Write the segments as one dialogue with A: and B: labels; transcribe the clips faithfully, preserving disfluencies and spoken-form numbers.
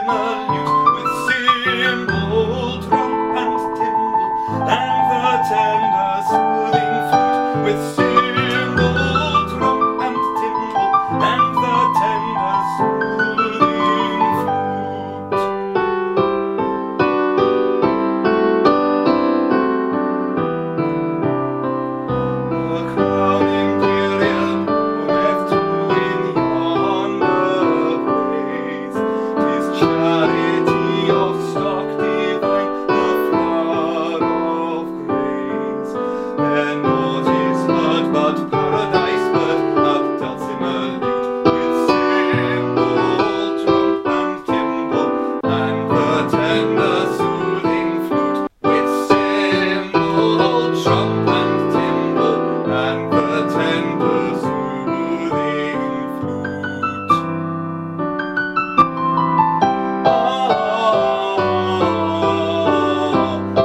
A: dulcimer lute, with cymbal, drum, and timbrel, and the tender soothing flute, with cymbal, drum, and timbrel, and the tender soothing flute. The crowning period moveth to in yonder place, 'tis charity of stock divine, the flood of grace. There naught is heard but paradise bird, up dulcimer lute, with cymbal, trump, and timbrel, and the tender soothing flute, with cymbal, trump, and timbrel, and the tender soothing flute. Ah, ah,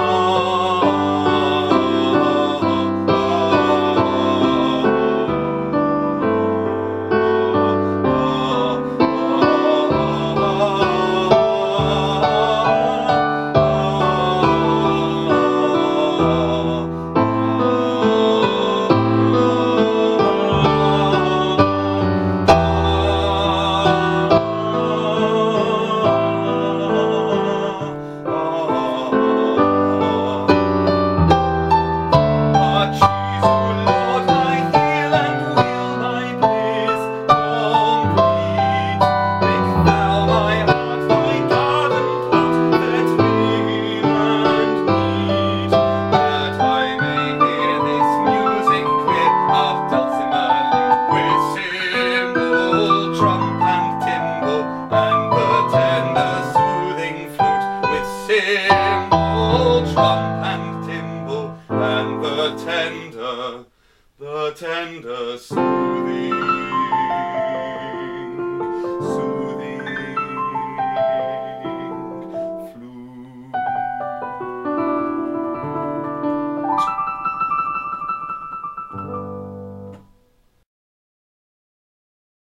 A: cymbal, trump, and timbrel, and the tender, the tender soothing